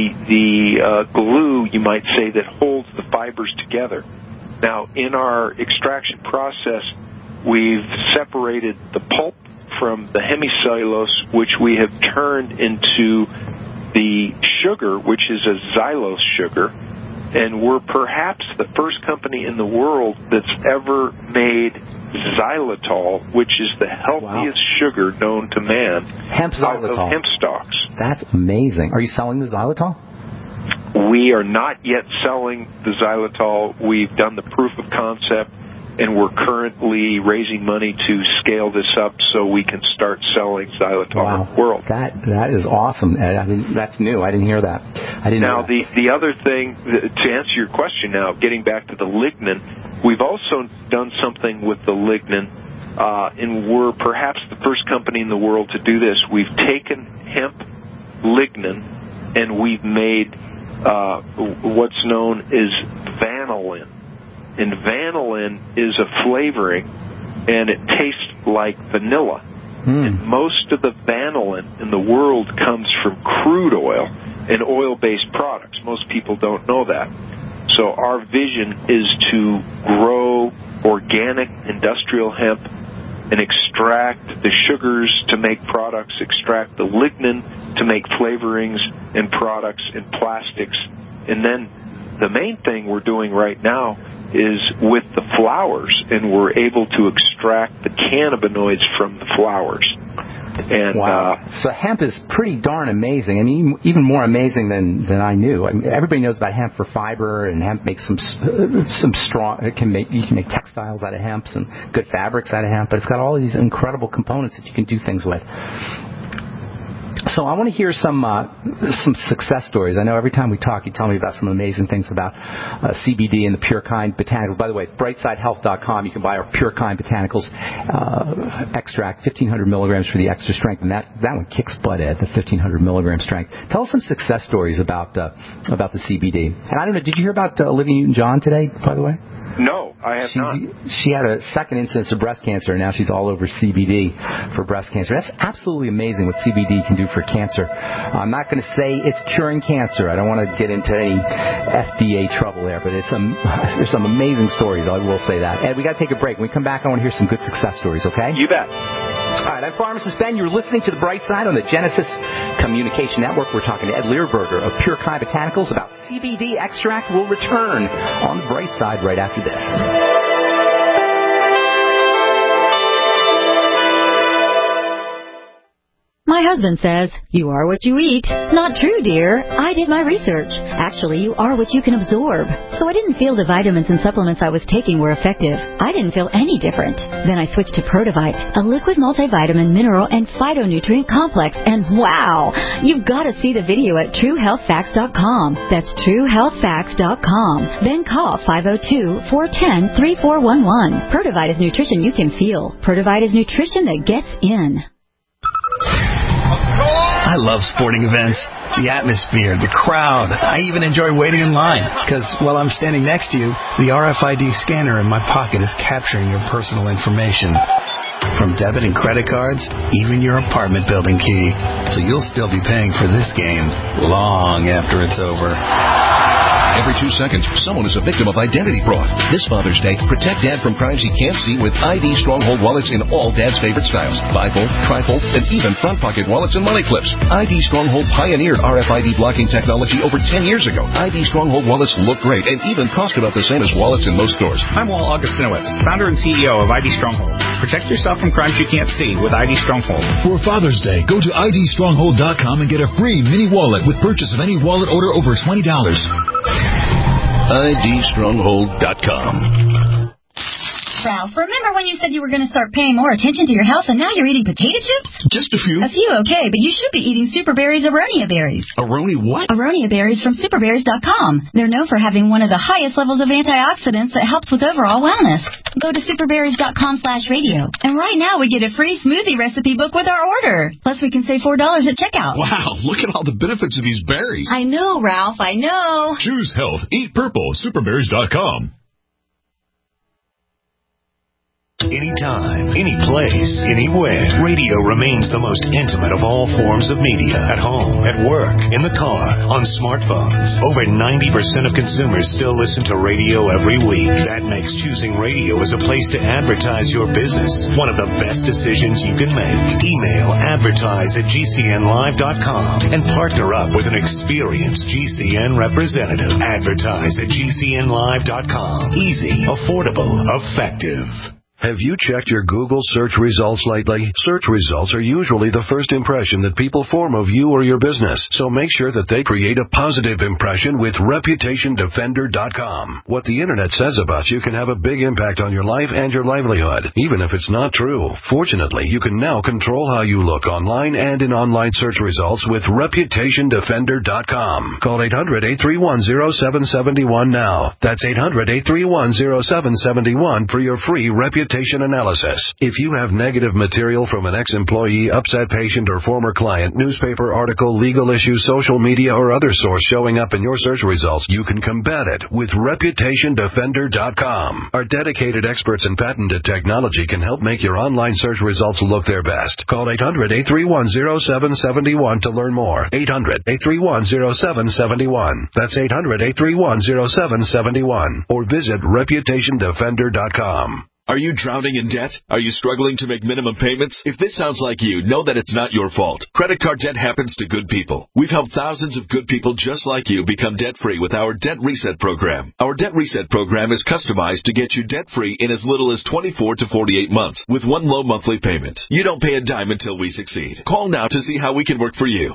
[SPEAKER 1] the glue, you might say, that holds the fibers together. Now, in our extraction process, we've separated the pulp from the hemicellulose, which we have turned into the sugar, which is a xylose sugar, and we're perhaps the first company in the world that's ever made xylitol, which is the healthiest sugar known to man,
[SPEAKER 2] hemp
[SPEAKER 1] out
[SPEAKER 2] xylitol.
[SPEAKER 1] of hemp stalks.
[SPEAKER 2] That's amazing. Are you selling the xylitol?
[SPEAKER 1] We are not yet selling the xylitol. We've done the proof of concept, and we're currently raising money to scale this up so we can start selling xylitol in the world.
[SPEAKER 2] That is awesome. That's new. I didn't hear that.
[SPEAKER 1] The other thing, to answer your question now, getting back to the lignin, we've also done something with the lignin, and we're perhaps the first company in the world to do this. We've taken hemp lignin, and we've made what's known as vanillin. And vanillin is a flavoring, and it tastes like vanilla. And most of the vanillin in the world comes from crude oil and oil-based products. Most people don't know that. So our vision is to grow organic industrial hemp and extract the sugars to make products, extract the lignin to make flavorings and products and plastics. And then the main thing we're doing right now is with the flowers, and we're able to extract the cannabinoids from the flowers. And,
[SPEAKER 2] wow. So hemp is pretty darn amazing. I mean, even more amazing than I knew. I mean, everybody knows about hemp for fiber, and hemp makes some strong. You can make textiles out of hemp, and good fabrics out of hemp. But it's got all these incredible components that you can do things with. So I want to hear some success stories. I know every time we talk, you tell me about some amazing things about CBD and the Pure Kind Botanicals. By the way, brightsidehealth.com, you can buy our Pure Kind Botanicals extract, 1,500 milligrams for the extra strength, and that one kicks butt at the 1,500 milligram strength. Tell us some success stories about the CBD. And I don't know, did you hear about Olivia Newton-John today, by the way?
[SPEAKER 1] No, I have not.
[SPEAKER 2] She had a second incidence of breast cancer, and now she's all over CBD for breast cancer. That's absolutely amazing what CBD can do for cancer. I'm not going to say it's curing cancer. I don't want to get into any FDA trouble there, but there's some amazing stories. I will say that. Ed, we got to take a break. When we come back, I want to hear some good success stories, okay?
[SPEAKER 1] You bet.
[SPEAKER 2] All right, I'm Pharmacist Ben. You're listening to The Bright Side on the Genesis Communication Network. We're talking to Ed Learberger of Pure Kind Botanicals about CBD extract. We'll return on The Bright Side right after this.
[SPEAKER 12] My husband says, you are what you eat. Not true, dear. I did my research. Actually, you are what you can absorb. So I didn't feel the vitamins and supplements I was taking were effective. I didn't feel any different. Then I switched to Protovite, a liquid multivitamin, mineral, and phytonutrient complex. And wow, you've got to see the video at TrueHealthFacts.com. That's TrueHealthFacts.com. Then call 502-410-3411. Protovite is nutrition you can feel. Protovite is nutrition that gets in.
[SPEAKER 17] I love sporting events, the atmosphere, the crowd. I even enjoy waiting in line because while I'm standing next to you, the RFID scanner in my pocket is capturing your personal information. From debit and credit cards, even your apartment building key. So you'll still be paying for this game long after it's over.
[SPEAKER 18] Every 2 seconds, someone is a victim of identity fraud. This Father's Day, protect Dad from crimes he can't see with ID Stronghold wallets in all Dad's favorite styles. Bifold, trifold, and even front pocket wallets and money clips. ID Stronghold pioneered RFID blocking technology over 10 years ago. ID Stronghold wallets look great and even cost about the same as wallets in most stores.
[SPEAKER 19] I'm Walt Augustinowitz, founder and CEO of ID Stronghold. Protect yourself from crimes you can't see with ID Stronghold.
[SPEAKER 20] For Father's Day, go to idstronghold.com and get a free mini wallet with purchase of any wallet order over $20.
[SPEAKER 18] idstronghold.com.
[SPEAKER 12] Ralph, remember when you said you were going to start paying more attention to your health and now you're eating potato chips?
[SPEAKER 20] Just a few.
[SPEAKER 12] A few, okay, but you should be eating Super Berries Aronia berries.
[SPEAKER 20] Aronia what?
[SPEAKER 12] Aronia berries from superberries.com. They're known for having one of the highest levels of antioxidants that helps with overall wellness. Go to superberries.com/radio. And right now we get a free smoothie recipe book with our order. Plus we can save $4 at checkout.
[SPEAKER 20] Wow, look at all the benefits of these berries.
[SPEAKER 12] I know, Ralph, I know.
[SPEAKER 20] Choose health. Eat purple. Superberries.com.
[SPEAKER 3] Anytime, any place, anywhere. Radio remains the most intimate of all forms of media. At home, at work, in the car, on smartphones. Over 90% of consumers still listen to radio every week. That makes choosing radio as a place to advertise your business one of the best decisions you can make. Email advertise@gcnlive.com and partner up with an experienced GCN representative. Advertise@gcnlive.com. Easy, affordable, effective.
[SPEAKER 4] Have you checked your Google search results lately? Search results are usually the first impression that people form of you or your business, so make sure that they create a positive impression with ReputationDefender.com. What the Internet says about you can have a big impact on your life and your livelihood, even if it's not true. Fortunately, you can now control how you look online and in online search results with ReputationDefender.com. Call 800-831-0771 now. That's 800-831-0771 for your free reputation analysis. If you have negative material from an ex-employee, upset patient, or former client, newspaper article, legal issue, social media, or other source showing up in your search results, you can combat it with ReputationDefender.com. Our dedicated experts in patented technology can help make your online search results look their best. Call 800-831-0771 to learn more. 800-831-0771. That's 800-831-0771. Or visit ReputationDefender.com.
[SPEAKER 5] Are you drowning in debt? Are you struggling to make minimum payments? If this sounds like you, know that it's not your fault. Credit card debt happens to good people. We've helped thousands of good people just like you become debt-free with our Debt Reset program. Our Debt Reset program is customized to get you debt-free in as little as 24 to 48 months with one low monthly payment. You don't pay a dime until we succeed. Call now to see how we can work for you.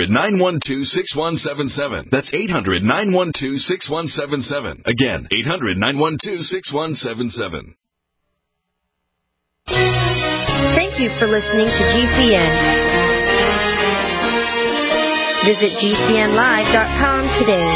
[SPEAKER 5] 800-912-6177. That's 800-912-6177. Again, 800-912-6177.
[SPEAKER 13] Thank you for listening to GCN. Visit GCNlive.com today.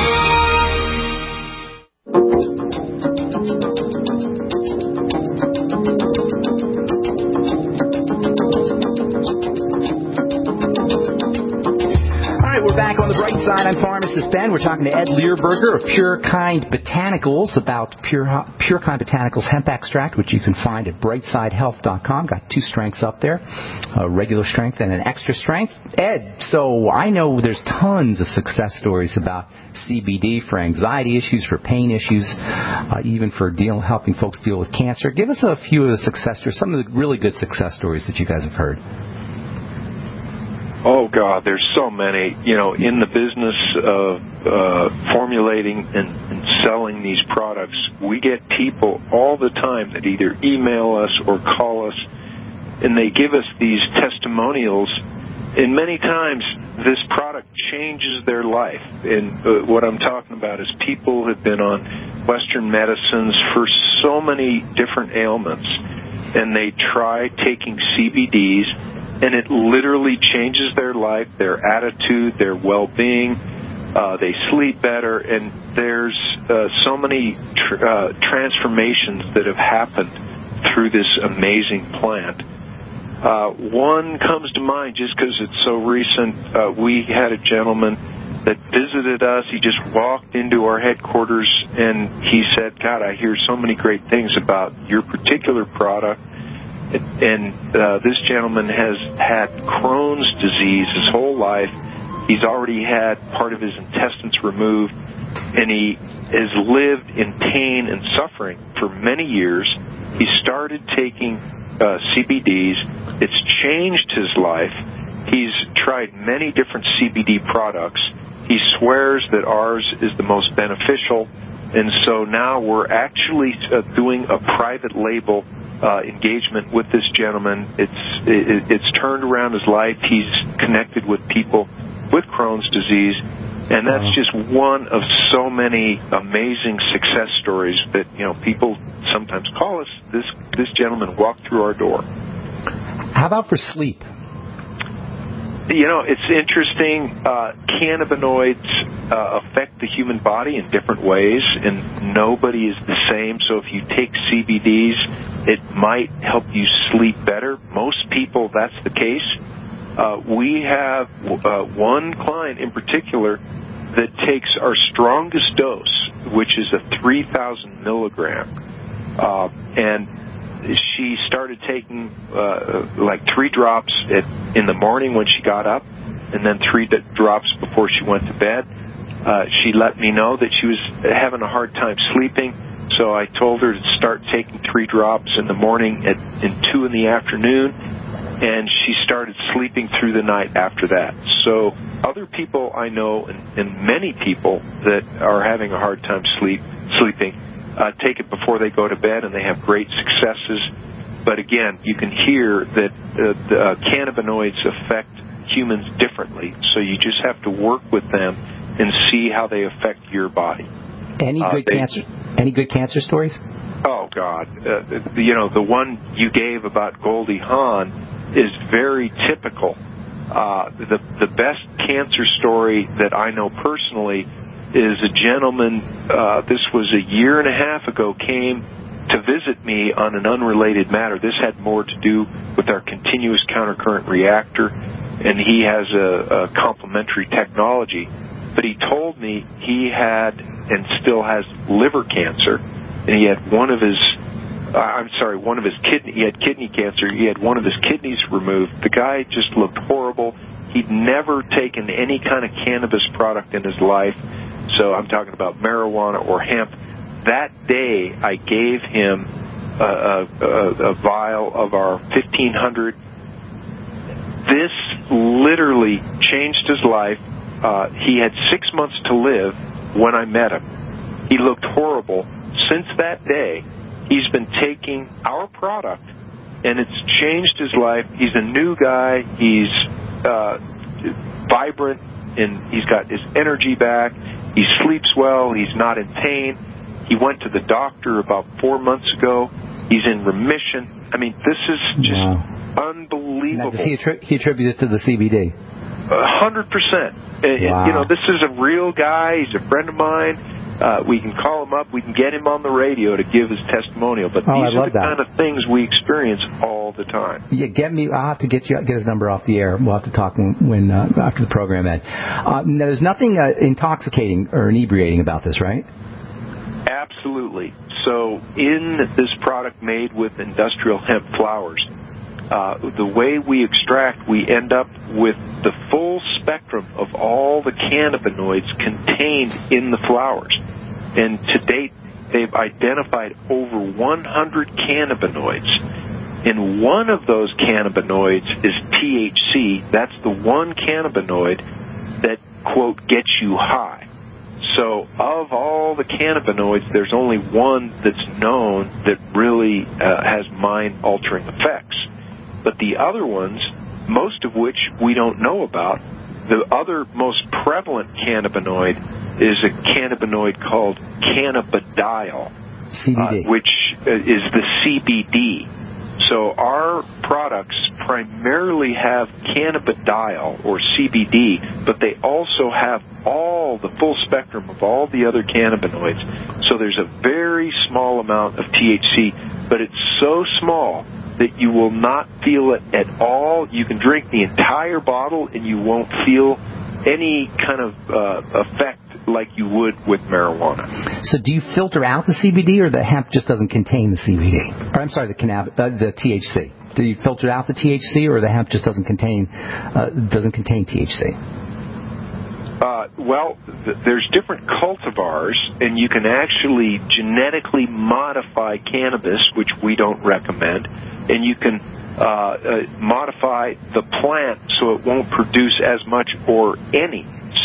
[SPEAKER 2] We're back on the bright side. I'm Pharmacist Ben. We're talking to Ed Learberger of Pure Kind Botanicals about Pure Kind Botanicals hemp extract, which you can find at brightsidehealth.com. Got 2 strengths up there, a regular strength and an extra strength. Ed, so I know there's tons of success stories about CBD for anxiety issues, for pain issues, even for helping folks deal with cancer. Give us a few of the success stories, some of the really good success stories that you guys have heard.
[SPEAKER 1] Oh, God, there's so many. You know, in the business of formulating and selling these products, we get people all the time that either email us or call us, and they give us these testimonials. And many times, this product changes their life. And what I'm talking about is people have been on Western medicines for so many different ailments, and they try taking CBDs, and it literally changes their life, their attitude, their well-being. They sleep better, and there's so many transformations that have happened through this amazing plant. One comes to mind just because it's so recent. We had a gentleman that visited us. He just walked into our headquarters, and he said, God, I hear so many great things about your particular product. And this gentleman has had Crohn's disease his whole life. He's already had part of his intestines removed, and he has lived in pain and suffering for many years. He started taking CBDs. It's changed his life. He's tried many different CBD products. He swears that ours is the most beneficial, and so now we're actually doing a private label engagement with this gentleman. It's turned around his life. He's connected with people with Crohn's disease, and that's just one of so many amazing success stories that, you know, people sometimes call us. This gentleman walked through our door.
[SPEAKER 2] How about for sleep?
[SPEAKER 1] It's interesting. Cannabinoids affect the human body in different ways, and nobody is the same. So if you take CBDs, it might help you sleep better. Most people, that's the case. We have one client in particular that takes our strongest dose, which is a 3,000 milligram, and she started taking like 3 drops in the morning when she got up, and then 3 drops before she went to bed. She let me know that she was having a hard time sleeping, so I told her to start taking 3 drops in the morning and 2 in the afternoon, and she started sleeping through the night after that. So other people I know, and many people that are having a hard time sleeping, take it before they go to bed, and they have great successes. But again, you can hear that the cannabinoids affect humans differently, so you just have to work with them and see how they affect your body.
[SPEAKER 2] Any good cancer stories?
[SPEAKER 1] Oh God, the one you gave about Goldie Hawn is very typical. The best cancer story that I know personally is a gentleman, this was a year and a half ago, came to visit me on an unrelated matter. This had more to do with our continuous countercurrent reactor, and he has a complementary technology. But he told me he had and still has liver cancer, and he had one of his kidney. He had kidney cancer. He had one of his kidneys removed. The guy just looked horrible. He'd never taken any kind of cannabis product in his life. So I'm talking about marijuana or hemp. That day, I gave him a vial of our 1,500. This literally changed his life. He had 6 months to live when I met him. He looked horrible. Since that day, he's been taking our product, and it's changed his life. He's a new guy. He's vibrant, and he's got his energy back. He sleeps well. He's not in pain. He went to the doctor about 4 months ago. He's in remission. I mean, this is just unbelievable.
[SPEAKER 2] Now, does he attribute it to the CBD?
[SPEAKER 1] 100%.
[SPEAKER 2] Wow.
[SPEAKER 1] This is a real guy. He's a friend of mine. We can call him up. We can get him on the radio to give his testimonial. But these are the kind of things we experience all the time.
[SPEAKER 2] Yeah, I'll have to get his number off the air. We'll have to talk when after the program ends. There's nothing intoxicating or inebriating about this, right?
[SPEAKER 1] Absolutely. So in this product made with industrial hemp flowers, the way we extract, we end up with the full spectrum of all the cannabinoids contained in the flowers. And to date, they've identified over 100 cannabinoids. And one of those cannabinoids is THC. That's the one cannabinoid that, quote, gets you high. So of all the cannabinoids, there's only one that's known that really has mind-altering effects. But the other ones, most of which we don't know about, the other most prevalent cannabinoid is a cannabinoid called cannabidiol,
[SPEAKER 2] CBD,
[SPEAKER 1] which is the CBD. So our products primarily have cannabidiol or CBD, but they also have all the full spectrum of all the other cannabinoids. So there's a very small amount of THC, but it's so small that you will not feel it at all. You can drink the entire bottle and you won't feel any kind of effect like you would with marijuana.
[SPEAKER 2] So do you filter out the CBD, or the hemp just doesn't contain the CBD? Or I'm sorry, the THC. Do you filter out the THC, or the hemp just doesn't contain THC?
[SPEAKER 1] Well, there's different cultivars, and you can actually genetically modify cannabis, which we don't recommend, and you can modify the plant so it won't produce as much or any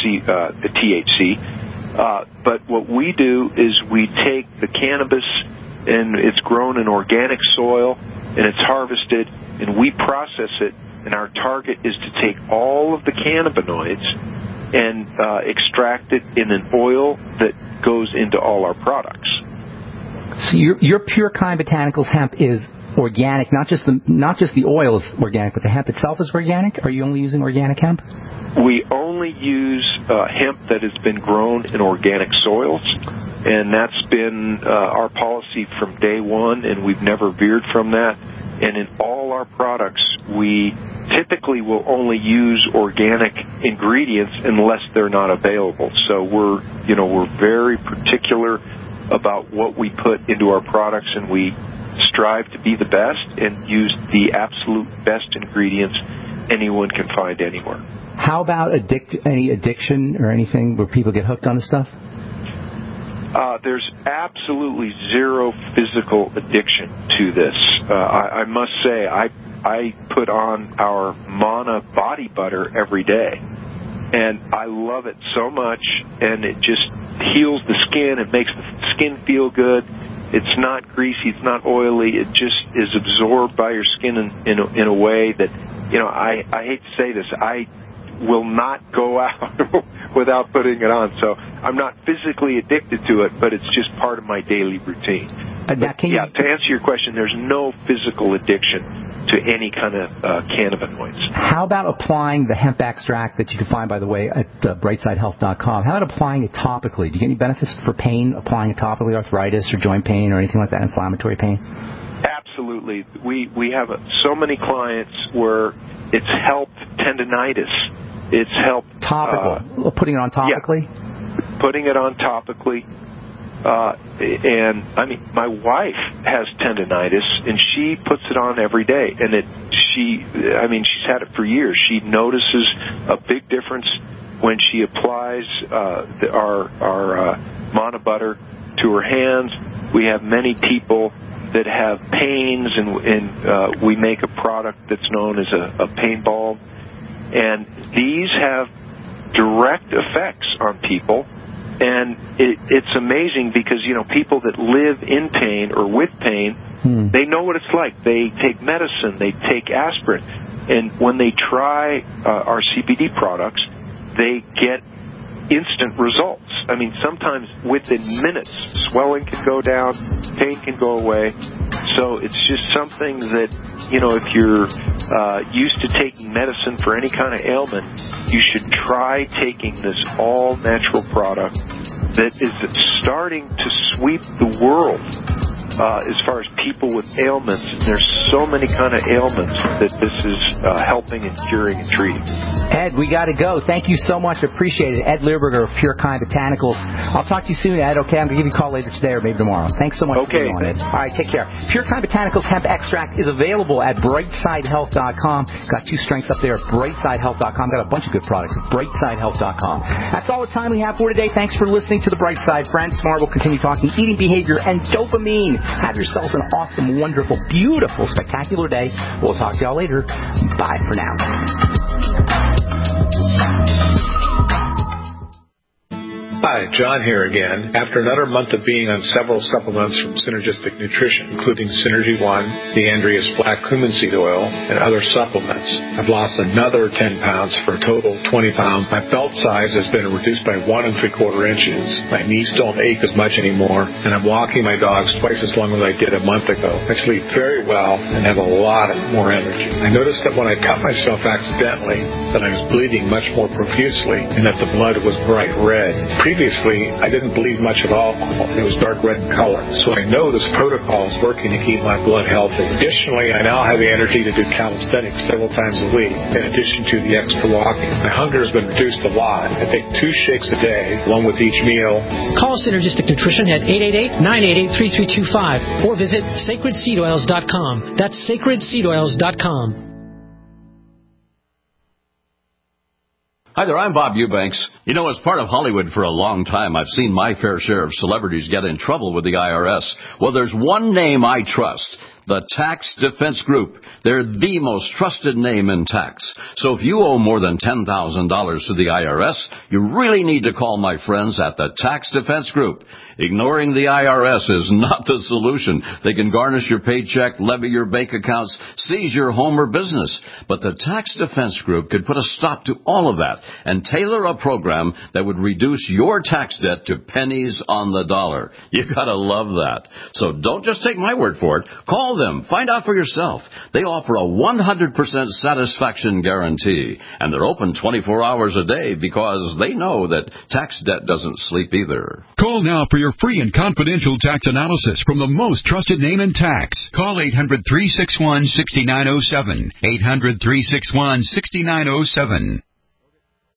[SPEAKER 1] THC. But what we do is we take the cannabis, and it's grown in organic soil, and it's harvested, and we process it, and our target is to take all of the cannabinoids and extract it in an oil that goes into all our products.
[SPEAKER 2] So your Pure Kind Botanicals hemp is organic, not just the oil is organic, but the hemp itself is organic? Are you only using organic hemp?
[SPEAKER 1] We only use hemp that has been grown in organic soils, and that's been our policy from day one, and we've never veered from that. And in all our products, we typically will only use organic ingredients unless they're not available. So we're very particular about what we put into our products, and we strive to be the best and use the absolute best ingredients anyone can find anywhere.
[SPEAKER 2] How about any addiction or anything where people get hooked on this stuff?
[SPEAKER 1] There's absolutely zero physical addiction to this. I must say, I put on our Mana body butter every day, and I love it so much, and it just heals the skin. It makes the skin feel good. It's not greasy. It's not oily. It just is absorbed by your skin in a way that, I hate to say this, I will not go out without putting it on. So I'm not physically addicted to it, but it's just part of my daily routine. To answer your question, there's no physical addiction to any kind of cannabinoids.
[SPEAKER 2] How about applying the hemp extract that you can find, by the way, at brightsidehealth.com? How about applying it topically? Do you get any benefits for pain, applying it topically, arthritis or joint pain or anything like that, inflammatory pain?
[SPEAKER 1] Absolutely. We have so many clients where it's helped tendinitis. It's helped...
[SPEAKER 2] Topical. Putting it on topically?
[SPEAKER 1] Yeah, putting it on topically. And I mean, my wife has tendinitis, and she puts it on every day. And she's had it for years. She notices a big difference when she applies our Mana butter to her hands. We have many people that have pains, and we make a product that's known as a pain balm. And these have direct effects on people. And it's amazing because, people that live in pain or with pain, they know what it's like. They take medicine, they take aspirin. And when they try our CBD products, they get instant results. I mean, sometimes within minutes, swelling can go down, pain can go away. So it's just something that, if you're used to taking medicine for any kind of ailment, you should try taking this all-natural product that is starting to sweep the world as far as people with ailments. There's so many kind of ailments that this is helping and curing and treating.
[SPEAKER 2] Ed, we got to go. Thank you so much. Appreciate it. Ed Lehrberger of Pure Kind Botanicals. I'll talk to you soon, Ed. Okay, I'm going to give you a call later today or maybe tomorrow. Thanks so much for being on, Ed. All right, take care. Pure Kind Botanicals hemp extract is available at brightsidehealth.com. Got 2 strengths up there at brightsidehealth.com. Got a bunch of good products at brightsidehealth.com. That's all the time we have for today. Thanks for listening to The Bright Side. Friends, tomorrow we'll continue talking eating behavior and dopamine. Have yourselves an awesome, wonderful, beautiful, spectacular day. We'll talk to y'all later. Bye for now.
[SPEAKER 6] Hi, John here again. After another month of being on several supplements from Synergistic Nutrition, including Synergy One, the Andreas Black Cumin Seed Oil, and other supplements, I've lost another 10 pounds for a total of 20 pounds. My belt size has been reduced by 1 3/4 inches. My knees don't ache as much anymore, and I'm walking my dogs twice as long as I did a month ago. I sleep very well and have a lot more energy. I noticed that when I cut myself accidentally, that I was bleeding much more profusely and that the blood was bright red. Previously, I didn't bleed much at all. It was dark red in color. So I know this protocol is working to keep my blood healthy. Additionally, I now have the energy to do calisthenics several times a week, in addition to the extra walking. My hunger has been reduced a lot. I take 2 shakes a day, along with each meal.
[SPEAKER 7] Call Synergistic Nutrition at 888-988-3325 or visit sacredseedoils.com. That's sacredseedoils.com.
[SPEAKER 23] Hi there, I'm Bob Eubanks. As part of Hollywood for a long time, I've seen my fair share of celebrities get in trouble with the IRS. Well, there's one name I trust. The Tax Defense Group. They're the most trusted name in tax. So if you owe more than $10,000 to the IRS, you really need to call my friends at the Tax Defense Group. Ignoring the IRS is not the solution. They can garnish your paycheck, levy your bank accounts, seize your home or business. But the Tax Defense Group could put a stop to all of that and tailor a program that would reduce your tax debt to pennies on the dollar. You gotta love that. So don't just take my word for it. Call them. Find out for yourself. They offer a 100% satisfaction guarantee. And they're open 24 hours a day because they know that tax debt doesn't sleep either.
[SPEAKER 20] Call now for your free and confidential tax analysis from the most trusted name in tax. Call 800-361-6907. 800-361-6907.